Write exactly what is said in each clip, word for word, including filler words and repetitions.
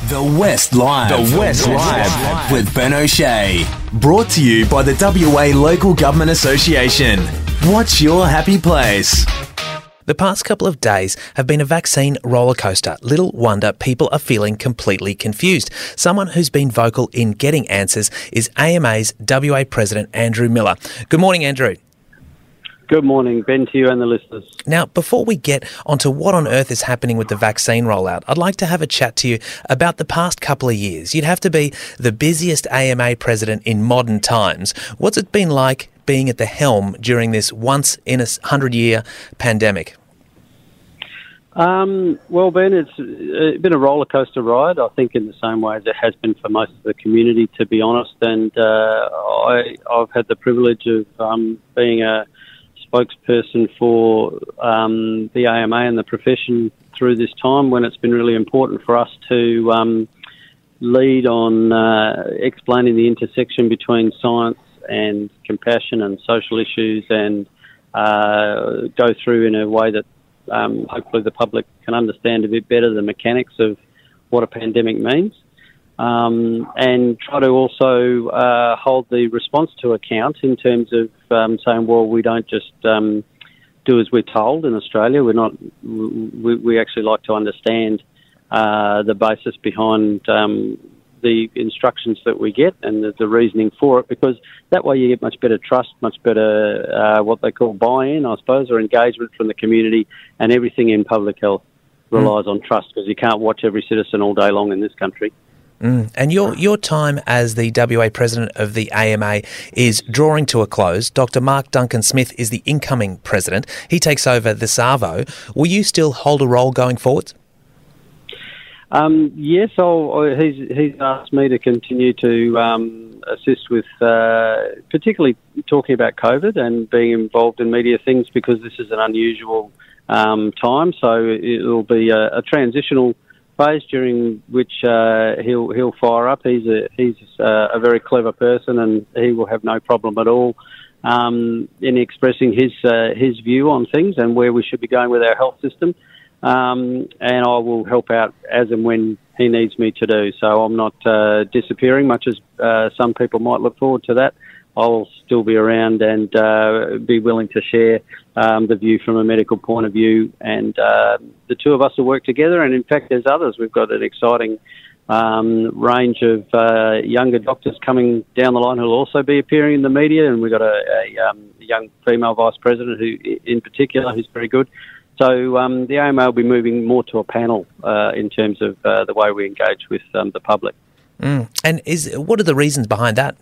The West Live. The West Live with Ben O'Shea. Brought to you by the W A Local Government Association. What's your happy place? The past couple of days have been a vaccine rollercoaster. Little wonder people are feeling completely confused. Someone who's been vocal in getting answers is A M A's W A President Andrew Miller. Good morning, Andrew. Good morning, Ben, to you and the listeners. Now, before we get onto what on earth is happening with the vaccine rollout, I'd like to have a chat to you about the past couple of years. You'd have to be the busiest A M A president in modern times. What's it been like being at the helm during this once-in-a-hundred-year pandemic? Um, well, Ben, it's been a roller coaster ride, I think, in the same way as it has been for most of the community, to be honest. And uh, I, I've had the privilege of um, being a spokesperson for um, the A M A and the profession through this time when it's been really important for us to um, lead on uh, explaining the intersection between science and compassion and social issues, and uh, go through in a way that um, hopefully the public can understand a bit better the mechanics of what a pandemic means. Um, and try to also uh, hold the response to account in terms of um, saying, well, we don't just um, do as we're told in Australia. We're not. We, we actually like to understand uh, the basis behind um, the instructions that we get and the, the reasoning for it, because that way you get much better trust, much better uh, what they call buy-in, I suppose, or engagement from the community, and everything in public health relies mm. on trust, because you can't watch every citizen all day long in this country. Mm. And your your time as the W A president of the A M A is drawing to a close. Doctor Mark Duncan-Smith is the incoming president. He takes over the SARVO. Will you still hold a role going forward? Um, yes, I'll, he's, he's asked me to continue to um, assist with uh, particularly talking about COVID and being involved in media things, because this is an unusual um, time. So it'll be a, a transitional phase during which uh, he'll he'll fire up. He's a he's a, a very clever person, and he will have no problem at all um, in expressing his uh, his view on things and where we should be going with our health system. Um, and I will help out as and when he needs me to do. So I'm not uh, disappearing, much as uh, some people might look forward to that. I'll still be around and uh, be willing to share um, the view from a medical point of view, and uh, the two of us will work together. And in fact, there's others. We've got an exciting um, range of uh, younger doctors coming down the line who will also be appearing in the media, and we've got a, a um, young female vice president who, in particular, who's very good. So um, the A M A will be moving more to a panel uh, in terms of uh, the way we engage with um, the public. Mm. And is what are the reasons behind that?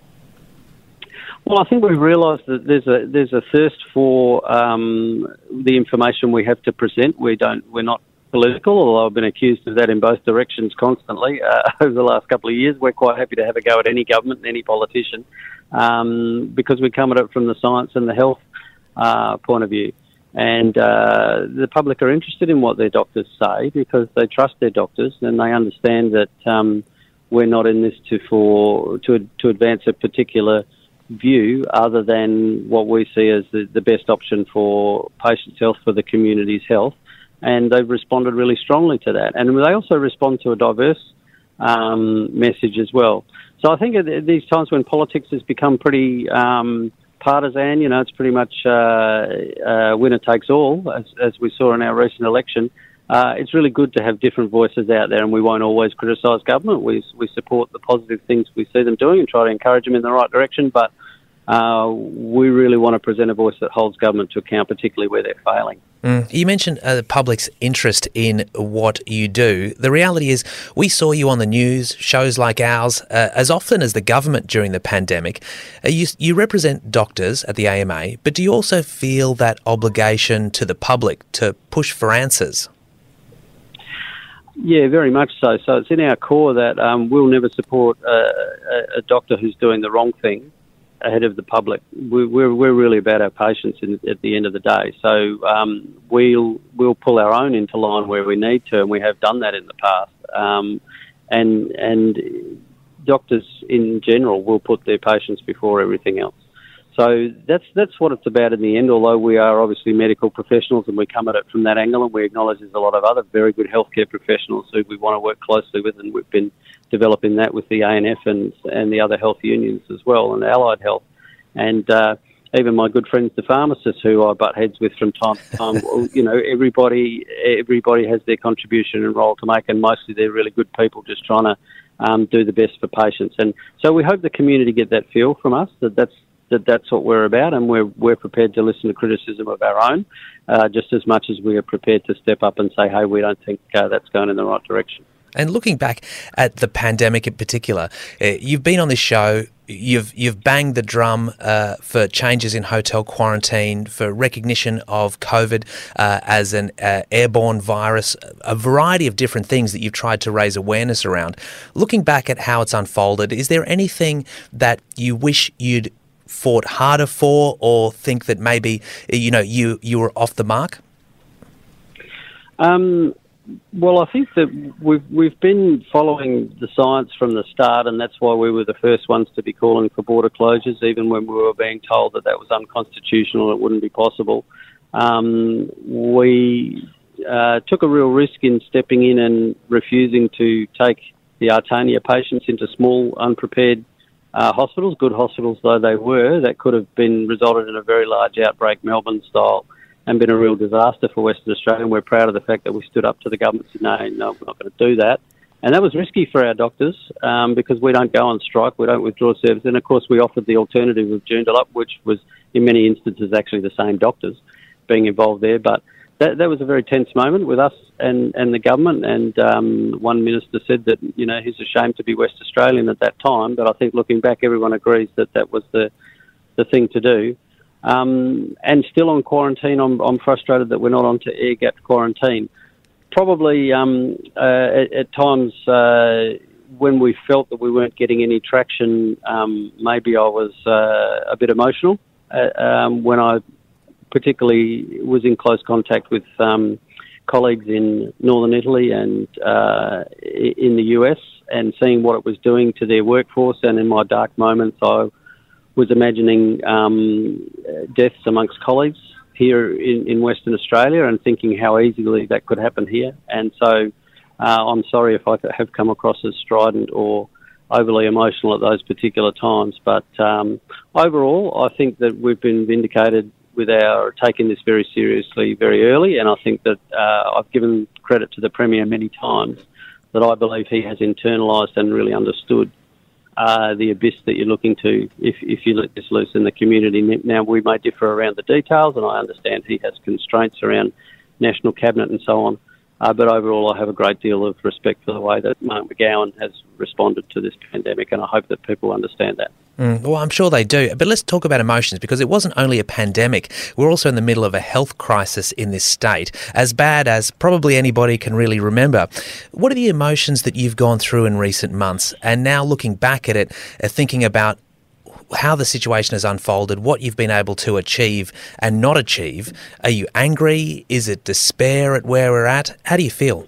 Well, I think we've realised that there's a there's a thirst for um, the information we have to present. We don't we're not political, although I've been accused of that in both directions constantly uh, over the last couple of years. We're quite happy to have a go at any government and any politician um, because we come at it from the science and the health uh, point of view. And uh, the public are interested in what their doctors say because they trust their doctors, and they understand that um, we're not in this to for to to advance a particular view other than what we see as the, the best option for patients' health, for the community's health. And they've responded really strongly to that. And they also respond to a diverse um, message as well. So I think at these times when politics has become pretty um, partisan, you know, it's pretty much uh, uh, winner takes all, as, as we saw in our recent election. Uh, it's really good to have different voices out there, and we won't always criticise government. We we support the positive things we see them doing and try to encourage them in the right direction, but uh, we really want to present a voice that holds government to account, particularly where they're failing. Mm. You mentioned uh, the public's interest in what you do. The reality is we saw you on the news, shows like ours, uh, as often as the government during the pandemic. Uh, you, you represent doctors at the A M A, but do you also feel that obligation to the public to push for answers? Yeah, very much so. So it's in our core that um, we'll never support a, a, a doctor who's doing the wrong thing ahead of the public. We, we're we're really about our patients in, at the end of the day. So um, we'll we'll pull our own into line where we need to, and we have done that in the past. Um, and and doctors in general will put their patients before everything else. so that's that's what it's about in the end, although we are obviously medical professionals and we come at it from that angle, and we acknowledge there's a lot of other very good healthcare professionals who we want to work closely with, and we've been developing that with the A N F and, and the other health unions as well, and Allied Health. And uh, even my good friends, the pharmacists, who I butt heads with from time to time, you know, everybody everybody has their contribution and role to make, and mostly they're really good people just trying to um, do the best for patients. And so we hope the community get that feel from us, that that's that that's what we're about, and we're we're prepared to listen to criticism of our own, uh, just as much as we are prepared to step up and say, hey, we don't think uh, that's going in the right direction. And looking back at the pandemic in particular, uh, you've been on this show, you've you've banged the drum uh, for changes in hotel quarantine, for recognition of COVID uh, as an uh, airborne virus, a variety of different things that you've tried to raise awareness around. Looking back at how it's unfolded, is there anything that you wish you'd fought harder for, or think that maybe, you know, you, you were off the mark? Um, well, I think that we've we've been following the science from the start, and that's why we were the first ones to be calling for border closures, even when we were being told that that was unconstitutional, it wouldn't be possible. Um, we uh, took a real risk in stepping in and refusing to take the Artania patients into small, unprepared Uh, hospitals, good hospitals though they were, that could have been resulted in a very large outbreak, Melbourne style, and been a real disaster for Western Australia. And we're proud of the fact that we stood up to the government and said, no, no, we're not going to do that. And that was risky for our doctors um, because we don't go on strike, we don't withdraw service. And of course we offered the alternative of Joondalup, which was in many instances actually the same doctors being involved there. But that, that was a very tense moment with us and, and the government, and um, one minister said that, you know, he's ashamed to be West Australian at that time, but I think looking back everyone agrees that that was the the thing to do. Um, and still on quarantine, I'm, I'm frustrated that we're not on to air-gap quarantine. Probably um, uh, at, at times uh, when we felt that we weren't getting any traction, um, maybe I was uh, a bit emotional uh, um, when I particularly was in close contact with um, colleagues in northern Italy and uh, in the U S, and seeing what it was doing to their workforce. And in my dark moments, I was imagining um, deaths amongst colleagues here in, in Western Australia, and thinking how easily that could happen here. And so uh, I'm sorry if I have come across as strident or overly emotional at those particular times. But um, overall, I think that we've been vindicated with our taking this very seriously very early, and I think that uh, I've given credit to the Premier many times that I believe he has internalised and really understood uh, the abyss that you're looking to if, if you let this loose in the community. Now, we may differ around the details, and I understand he has constraints around National Cabinet and so on, uh, but overall I have a great deal of respect for the way that Mark McGowan has responded to this pandemic, and I hope that people understand that. Mm, well, I'm sure they do. But let's talk about emotions, because it wasn't only a pandemic. We're also in the middle of a health crisis in this state, as bad as probably anybody can really remember. What are the emotions that you've gone through in recent months, and now looking back at it, uh, thinking about how the situation has unfolded, what you've been able to achieve and not achieve? Are you angry? Is it despair at where we're at? How do you feel?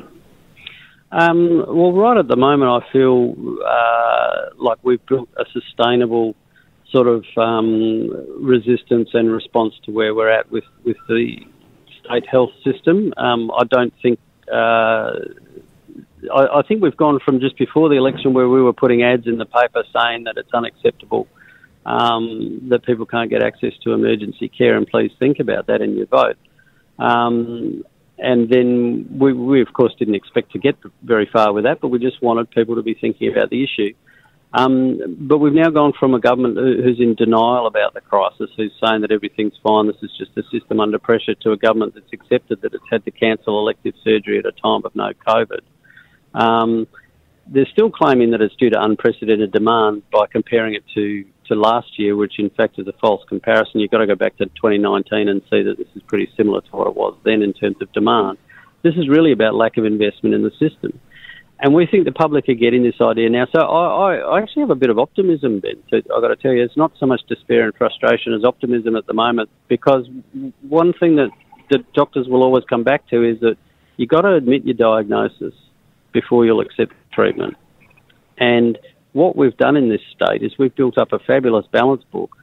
Um, well, right at the moment, I feel uh, like we've built a sustainable sort of um, resistance and response to where we're at with, with the state health system. Um, I don't think... Uh, I, I think we've gone from just before the election, where we were putting ads in the paper saying that it's unacceptable um, that people can't get access to emergency care, and please think about that in your vote. Um, And then we, we, of course, didn't expect to get very far with that, but we just wanted people to be thinking about the issue. Um, but we've now gone from a government who's in denial about the crisis, who's saying that everything's fine, this is just a system under pressure, to a government that's accepted that it's had to cancel elective surgery at a time of no COVID. Um, they're still claiming that it's due to unprecedented demand by comparing it to, to last year, which in fact is a false comparison. You've got to go back to twenty nineteen and see that this is pretty similar to what it was then in terms of demand. This is really about lack of investment in the system. And we think the public are getting this idea now. So I, I actually have a bit of optimism, Ben. So I've got to tell you, it's not so much despair and frustration as optimism at the moment, because one thing that the doctors will always come back to is that you've got to admit your diagnosis before you'll accept treatment. And what we've done in this state is we've built up a fabulous balance book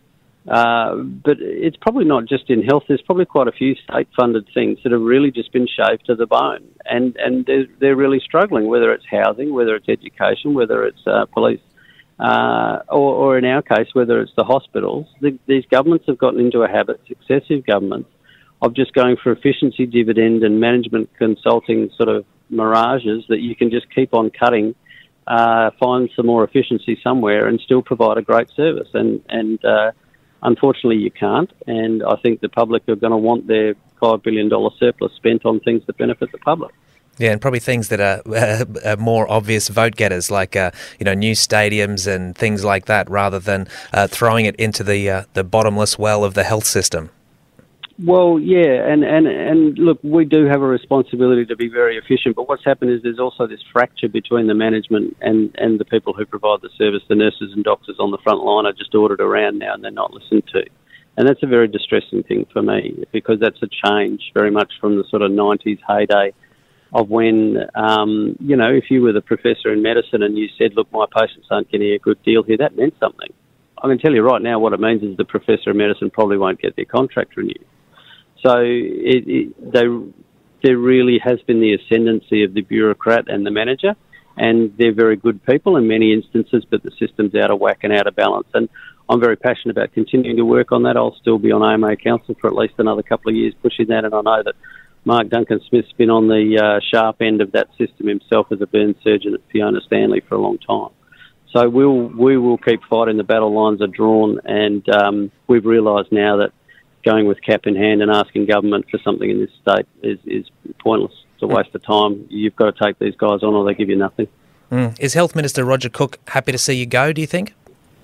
Uh, but it's probably not just in health. There's probably quite a few state-funded things that have really just been shaved to the bone, and and they're, they're really struggling. Whether it's housing, whether it's education, whether it's uh, police, uh, or, or in our case, whether it's the hospitals. The, these governments have gotten into a habit, successive governments, of just going for efficiency dividend and management consulting sort of mirages that you can just keep on cutting, uh, find some more efficiency somewhere, and still provide a great service. And and uh, Unfortunately, you can't, and I think the public are going to want their five billion dollars surplus spent on things that benefit the public. Yeah, and probably things that are, uh, are more obvious vote getters, like uh, you know, new stadiums and things like that, rather than uh, throwing it into the uh, the bottomless well of the health system. Well, yeah, and, and, and look, we do have a responsibility to be very efficient, but what's happened is there's also this fracture between the management and, and the people who provide the service. The nurses and doctors on the front line are just ordered around now and they're not listened to. And that's a very distressing thing for me, because that's a change very much from the sort of nineties heyday of when, um, you know, if you were the professor in medicine and you said, look, my patients aren't getting a good deal here, that meant something. I can tell you right now what it means is the professor of medicine probably won't get their contract renewed. So it, it, they, there really has been the ascendancy of the bureaucrat and the manager, and they're very good people in many instances, but the system's out of whack and out of balance. And I'm very passionate about continuing to work on that. I'll still be on A M A Council for at least another couple of years pushing that, and I know that Mark Duncan-Smith's been on the uh, sharp end of that system himself as a burn surgeon at Fiona Stanley for a long time. So we'll, we will keep fighting. The battle lines are drawn, and um, we've realised now that going with cap in hand and asking government for something in this state is, is pointless. It's a waste of time. You've got to take these guys on or they give you nothing. Mm. Is Health Minister Roger Cook happy to see you go, do you think?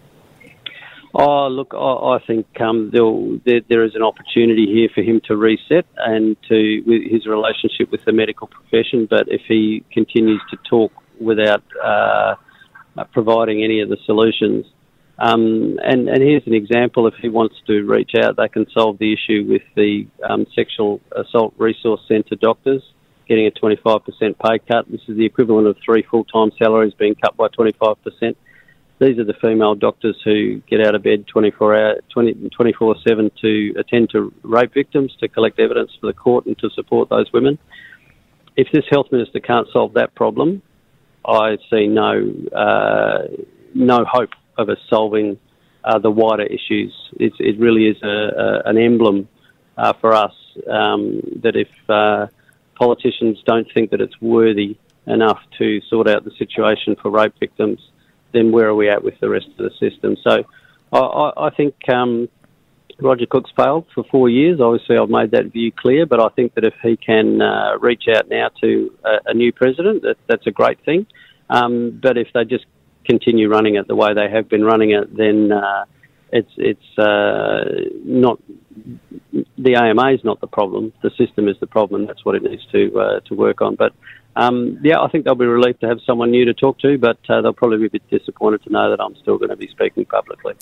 Oh, look, I, I think um, there, there is an opportunity here for him to reset and to with his relationship with the medical profession, but if he continues to talk without uh, providing any of the solutions, Um, and, and here's an example. If he wants to reach out, they can solve the issue with the um, Sexual Assault Resource Centre doctors getting a twenty-five percent pay cut. This is the equivalent of three full-time salaries being cut by twenty-five percent. These are the female doctors who get out of bed twenty-four hour, twenty-four seven to attend to rape victims, to collect evidence for the court and to support those women. If this health minister can't solve that problem, I see no uh, no hope of us solving uh, the wider issues. It's, it really is a, a, an emblem uh, for us um, that if uh, politicians don't think that it's worthy enough to sort out the situation for rape victims, then where are we at with the rest of the system? So I, I, I think um, Roger Cook's failed for four years. Obviously, I've made that view clear, but I think that if he can uh, reach out now to a, a new president, that, that's a great thing. Um, but if they just continue running it the way they have been running it, then uh, it's it's uh, not the A M A is not the problem. The system is the problem. That's what it needs to uh, to work on. But um, yeah, I think they'll be relieved to have someone new to talk to, but uh, they'll probably be a bit disappointed to know that I'm still going to be speaking publicly.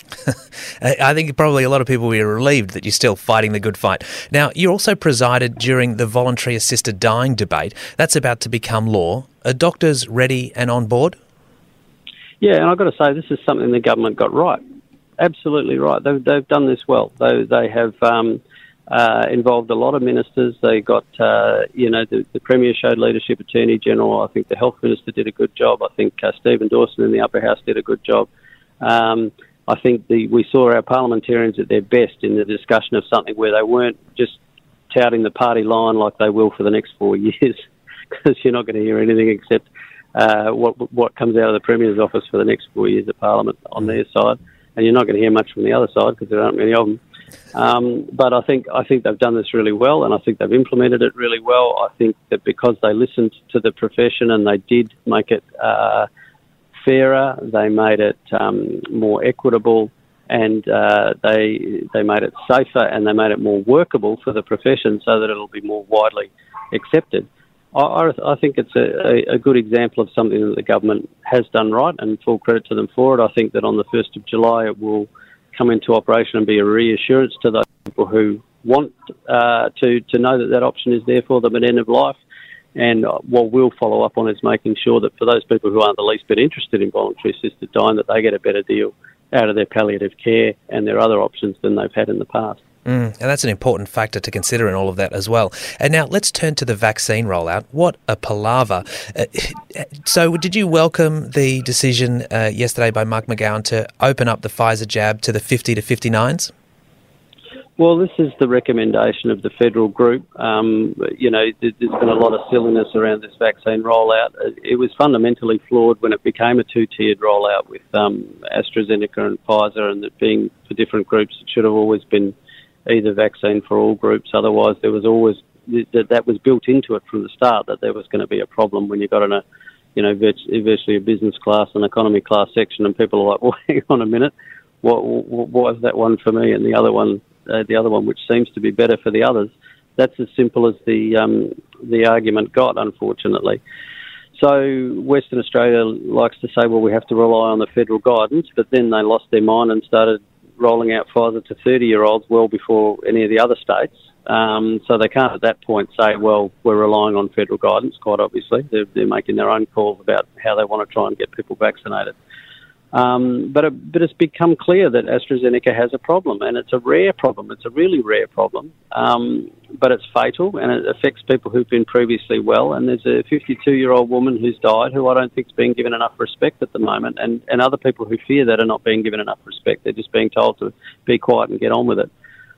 I think probably a lot of people will be relieved that you're still fighting the good fight. Now, you also presided during the voluntary assisted dying debate. That's about to become law. Are doctors ready and on board? Yeah, and I've got to say, this is something the government got right. Absolutely right. They've, they've done this well. They, they have um, uh, involved a lot of ministers. They got, uh, you know, the, the Premier showed leadership, Attorney General. I think the Health Minister did a good job. I think uh, Stephen Dawson in the Upper House did a good job. Um, I think the, we saw our parliamentarians at their best in the discussion of something where they weren't just touting the party line like they will for the next four years, because you're not going to hear anything except Uh, what what comes out of the Premier's office for the next four years of Parliament on their side, and you're not going to hear much from the other side because there aren't many of them. Um, but I think I think they've done this really well, and I think they've implemented it really well. I think that because they listened to the profession and they did make it uh, fairer, they made it um, more equitable, and uh, they they made it safer, and they made it more workable for the profession so that it'll be more widely accepted. I, I think it's a, a good example of something that the government has done right, and full credit to them for it. I think that on the first of July it will come into operation and be a reassurance to those people who want uh, to, to know that that option is there for them at end of life. And what we'll follow up on is making sure that for those people who aren't the least bit interested in voluntary assisted dying, that they get a better deal out of their palliative care and their other options than they've had in the past. Mm, and that's an important factor to consider in all of that as well. And now let's turn to the vaccine rollout. What a palaver. Uh, so did you welcome the decision uh, yesterday by Mark McGowan to open up the Pfizer jab to the fifty to fifty-nines? Well, this is the recommendation of the federal group. Um, you know, there's been a lot of silliness around this vaccine rollout. It was fundamentally flawed when it became a two-tiered rollout with um, AstraZeneca and Pfizer, and it being for different groups. It should have always been either vaccine for all groups. Otherwise, there was always that, that was built into it from the start that there was going to be a problem when you got in a, you know, virtually a business class and economy class section, and people are like, well, hang on a minute, what, what, what is that one for me and the other one? Uh, the other one, which seems to be better for the others. That's as simple as the um, the argument got, unfortunately. So Western Australia likes to say, well, we have to rely on the federal guidance, but then they lost their mind and started rolling out Pfizer to thirty-year-olds well before any of the other states. Um, so they can't at that point say, well, we're relying on federal guidance, quite obviously. They're, they're making their own calls about how they want to try and get people vaccinated. Um, but, it, but it's become clear that AstraZeneca has a problem, and it's a rare problem. It's a really rare problem, um, but it's fatal, and it affects people who've been previously well. And there's a fifty-two-year-old woman who's died who I don't think is being given enough respect at the moment, and, and other people who fear that are not being given enough respect. They're just being told to be quiet and get on with it.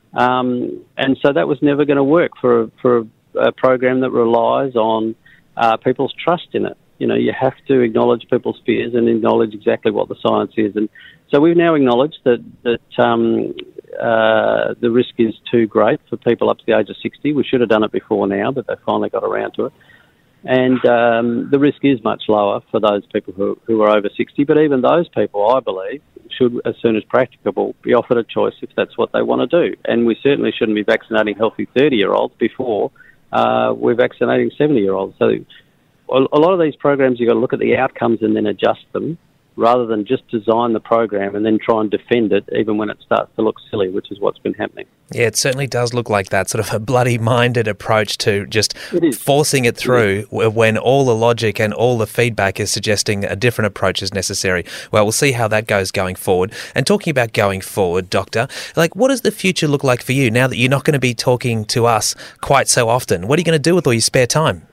Um, and so that was never going to work for a, for a, a program that relies on uh, people's trust in it. You know, you have to acknowledge people's fears and acknowledge exactly what the science is. And so we've now acknowledged that, that um, uh, the risk is too great for people up to the age of sixty. We should have done it before now, but they finally got around to it. And um, the risk is much lower for those people who, who are over sixty. But even those people, I believe, should, as soon as practicable, be offered a choice if that's what they want to do. And we certainly shouldn't be vaccinating healthy thirty-year-olds before uh, we're vaccinating seventy-year-olds. So a lot of these programs, you've got to look at the outcomes and then adjust them, rather than just design the program and then try and defend it even when it starts to look silly, which is what's been happening. Yeah, it certainly does look like that, sort of a bloody-minded approach to just it forcing it through it when all the logic and all the feedback is suggesting a different approach is necessary. Well, we'll see how that goes going forward. And talking about going forward, Doctor, like, what does the future look like for you now that you're not going to be talking to us quite so often? What are you going to do with all your spare time?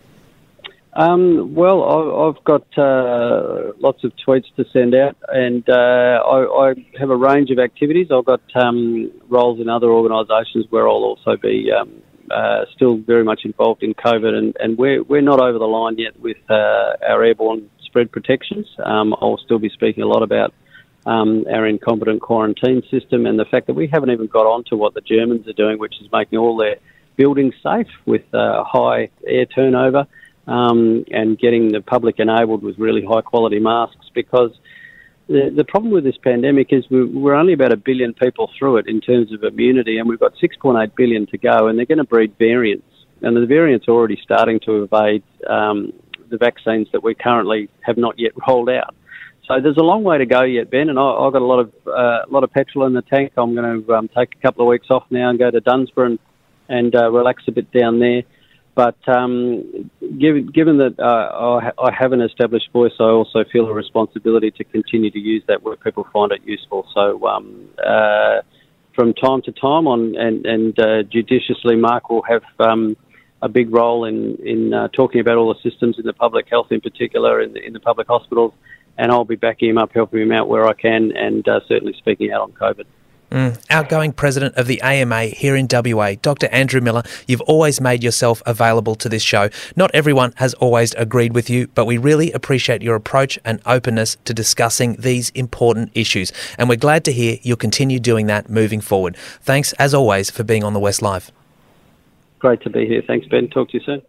Um, well, I, I've got uh, lots of tweets to send out, and uh, I, I have a range of activities. I've got um, roles in other organisations where I'll also be um, uh, still very much involved in COVID, and, and we're, we're not over the line yet with uh, our airborne spread protections. Um, I'll still be speaking a lot about um, our incompetent quarantine system and the fact that we haven't even got on to what the Germans are doing, which is making all their buildings safe with uh, high air turnover. Um, and getting the public enabled with really high-quality masks, because the, the problem with this pandemic is we're, we're only about a billion people through it in terms of immunity, and we've got six point eight billion to go, and they're going to breed variants. And the variants are already starting to evade um, the vaccines that we currently have not yet rolled out. So there's a long way to go yet, Ben, and I, I've got a lot of uh, a lot of petrol in the tank. I'm going to um, take a couple of weeks off now and go to Dunsborough and, and uh, relax a bit down there. But um, given, given that uh, I have an established voice, I also feel a responsibility to continue to use that where people find it useful. So um, uh, from time to time, on and, and uh, judiciously, Mark will have um, a big role in, in uh, talking about all the systems in the public health in particular, in the, in the public hospitals, and I'll be backing him up, helping him out where I can, and uh, certainly speaking out on COVID. Mm. Outgoing President of the A M A here in W A, Doctor Andrew Miller, you've always made yourself available to this show. Not everyone has always agreed with you, but we really appreciate your approach and openness to discussing these important issues. And we're glad to hear you'll continue doing that moving forward. Thanks, as always, for being on the West Live. Great to be here. Thanks, Ben. Talk to you soon.